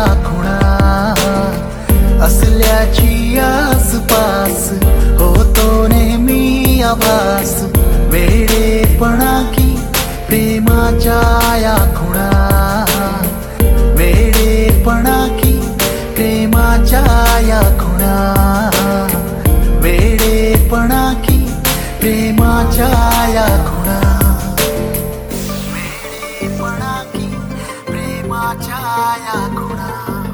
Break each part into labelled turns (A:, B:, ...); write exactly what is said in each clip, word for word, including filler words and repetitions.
A: या खुणा असल्याची आसपास होतो नेहमी आभास वेडेपणा की प्रेमाच्या या खुणा वेडेपणा की प्रेमाच्या या खुणा वेडेपणा की प्रेमाच्या या खुणा वेडेपणा की प्रेमाच्या या खुणा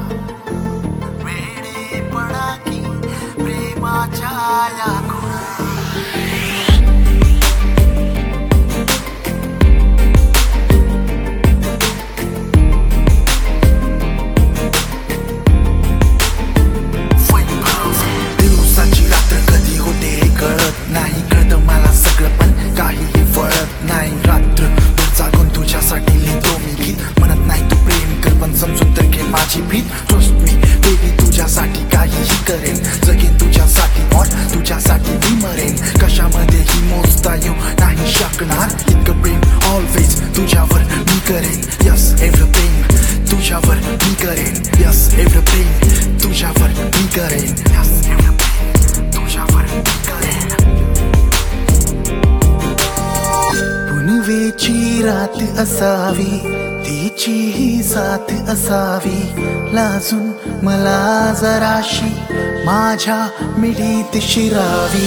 A: वेडेपणा की प्रेमाच्या या खुणा नाही कळत मला सगळं पण काहीही वळत नाही रात्र जागून तुझ्यासाठी लिहितो मी गीत म्हणत नाही तू प्रेम कर पण समजून तर घे माझी भीत ट्रस्ट मी बेबी तुझ्यासाठी काहीही करेन जगेन तुझ्यासाठी और तुझ्यासाठी मी मरेन कशामध्येही मोजता येऊ नाही शकणार इतकं प्रेम ऑलवेज तुझ्यावर मी करेन यस एवढं प्रेम तुझ्यावर मी करेन यस एवढं प्रेम तुझ्यावर मी करेन यस एवढं प्रेम तुझ्यावर मी करेन पुनवेची रात असावी तिचीही साथ असावी लाजून मला जराशी माझ्या मिठीत शिरावी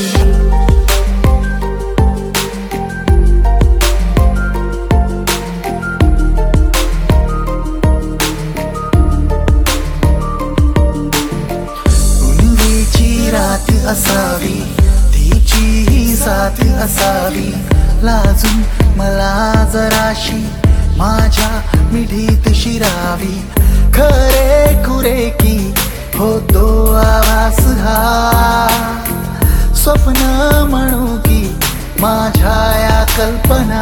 A: पुनवेची रात असावी तिचीही साथ असावी लाजून मला जराशी माझ्या मिठीत शिरावी खरे खुरे की होतो आभास हा स्वप्न म्हणू की माझ्या या कल्पना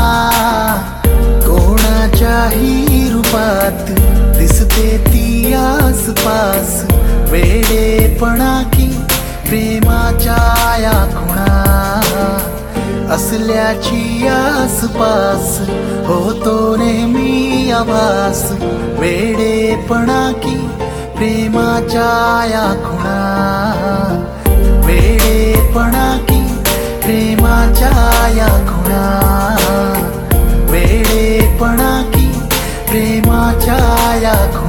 A: कोणाच्याही रूपात दिसते ती आसपास वेडेपणा की प्रेमाच्या या खुणा असल्याची आसपास होतो नेहमी आभास वेडेपणा की प्रेमाच्या या खुणा वेडेपणा की प्रेमाच्या या खुणा वेडेपणा की प्रेमाच्या या खुणा